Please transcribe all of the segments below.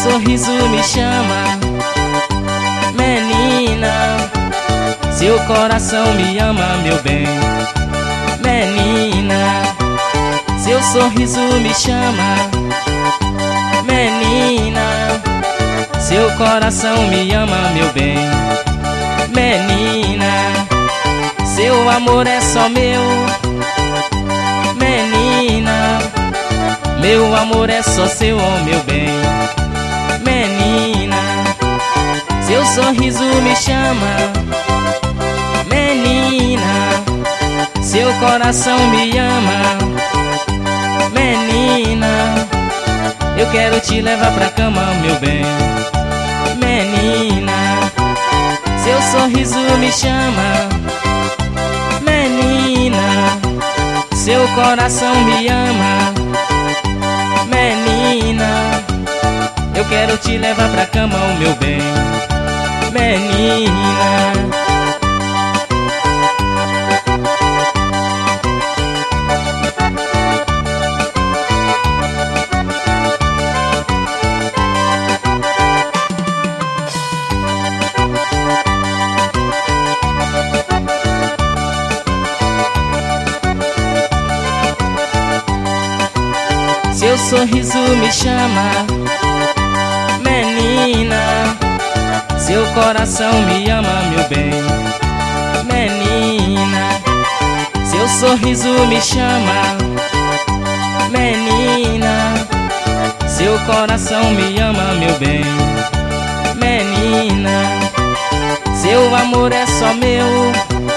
sorriso me chama, menina. Seu coração me ama, meu bem, menina. Seu sorriso me chama, menina. Seu coração me ama, meu bem, menina. Seu amor é só meu, menina. Meu amor é só seu, oh meu bem, menina. Seu sorriso me chama, menina. Seu coração me ama, menina. Eu quero te levar pra cama, meu bem, menina. Seu sorriso me chama, menina. Seu coração me ama, menina. Eu quero te levar pra cama, oh meu bem, menina. Seu sorriso me chama, menina. Seu coração me ama, meu bem, menina. Seu sorriso me chama, menina. Seu coração me ama, meu bem, menina. Seu amor é só meu,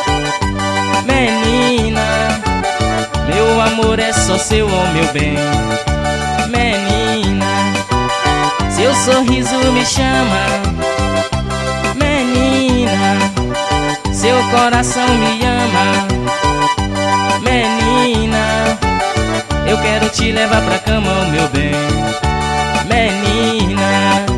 menina. Meu amor é só seu, oh meu bem, menina. Seu sorriso me chama, menina. Seu coração me ama, menina. Eu quero te levar pra cama, oh meu bem, menina.